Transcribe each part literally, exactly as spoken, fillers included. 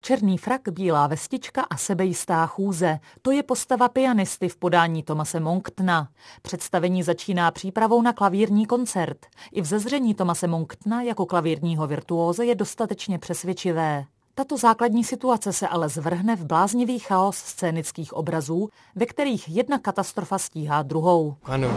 Černý frak, bílá vestička a sebejistá chůze. To je postava pianisty v podání Thomase Monktona. Představení začíná přípravou na klavírní koncert. I vzezření Thomase Monktona jako klavírního virtuóze je dostatečně přesvědčivé. Tato základní situace se ale zvrhne v bláznivý chaos scénických obrazů, ve kterých jedna katastrofa stíhá druhou.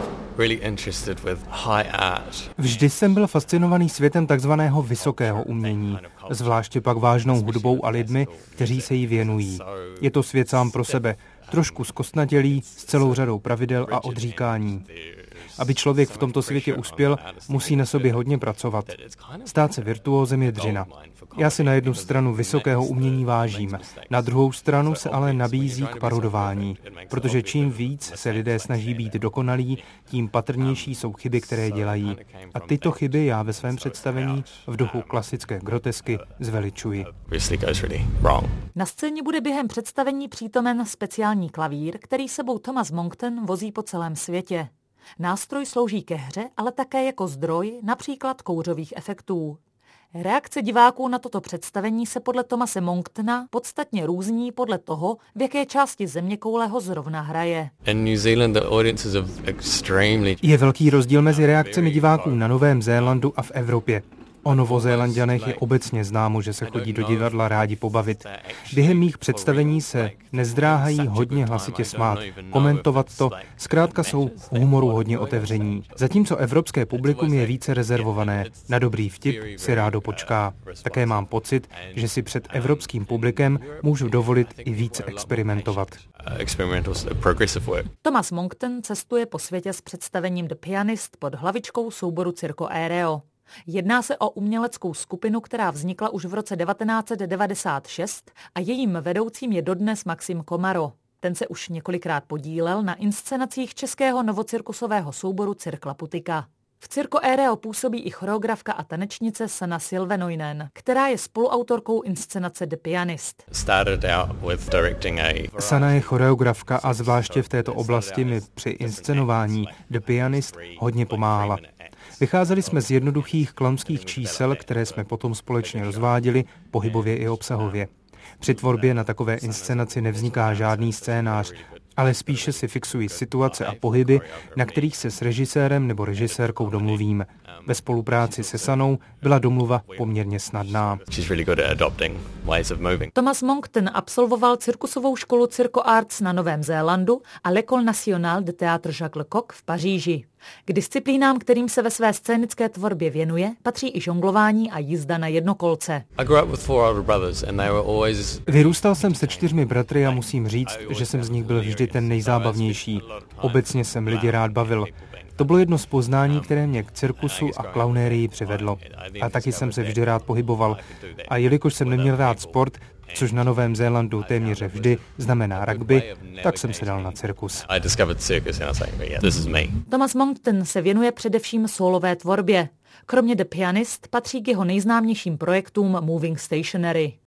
Vždy jsem byl fascinovaný světem takzvaného vysokého umění, zvláště pak vážnou hudbou a lidmi, kteří se jí věnují. Je to svět sám pro sebe, trošku zkostnatělý, s celou řadou pravidel a odříkání. Aby člověk v tomto světě uspěl, musí na sobě hodně pracovat. Stát se virtuózem je dřina. Já si na jednu stranu vysokého umění vážím, na druhou stranu se ale nabízí k parodování, protože čím víc se lidé snaží být dokonalí, tím patrnější jsou chyby, které dělají. A tyto chyby já ve svém představení v duchu klasické grotesky zveličuji. Na scéně bude během představení přítomen speciální klavír, který sebou Thomas Monkton vozí po celém světě. Nástroj slouží ke hře, ale také jako zdroj například kouřových efektů. Reakce diváků na toto představení se podle Thomase Monktona podstatně různí podle toho, v jaké části zeměkoule ho zrovna hraje. Je velký rozdíl mezi reakcemi diváků na Novém Zélandu a v Evropě. O Novozélanďanech je obecně známo, že se chodí do divadla rádi pobavit. Během mých představení se nezdráhají hodně hlasitě smát, komentovat to, zkrátka jsou humoru hodně otevření. Zatímco evropské publikum je více rezervované, na dobrý vtip si rádo počká. Také mám pocit, že si před evropským publikem můžu dovolit i více experimentovat. Thomas Monkton cestuje po světě s představením The Pianist pod hlavičkou souboru Circo Aereo. Jedná se o uměleckou skupinu, která vznikla už v roce devatenáct set devadesát šest a jejím vedoucím je dodnes Maxim Komaro. Ten se už několikrát podílel na inscenacích českého novocirkusového souboru Cirkla Putika. V Circo Aereo působí i choreografka a tanečnice Sanna Silvenoinen, která je spoluautorkou inscenace The Pianist. Sanna je choreografka a zvláště v této oblasti mi při inscenování The Pianist hodně pomáhala. Vycházeli jsme z jednoduchých klaunských čísel, které jsme potom společně rozváděli, pohybově i obsahově. Při tvorbě na takové inscenaci nevzniká žádný scénář, ale spíše si fixují situace a pohyby, na kterých se s režisérem nebo režisérkou domluvím. Ve spolupráci se Sanou byla domluva poměrně snadná. Thomas Monkton absolvoval cirkusovou školu Circo Arts na Novém Zélandu a l'École nationale de théâtre Jacques Lecoq v Paříži. K disciplínám, kterým se ve své scénické tvorbě věnuje, patří i žonglování a jízda na jednokolce. Vyrůstal jsem se čtyřmi bratry a musím říct, že jsem z nich byl vždy ten nejzábavnější. Obecně jsem lidi rád bavil. To bylo jedno z poznání, které mě k cirkusu a klaunérii přivedlo. A taky jsem se vždy rád pohyboval. A jelikož jsem neměl rád sport, což na Novém Zélandu téměř vždy znamená rugby, tak jsem se dal na cirkus. Thomas Monkton se věnuje především sólové tvorbě. Kromě The Pianist patří k jeho nejznámějším projektům Moving Stationery.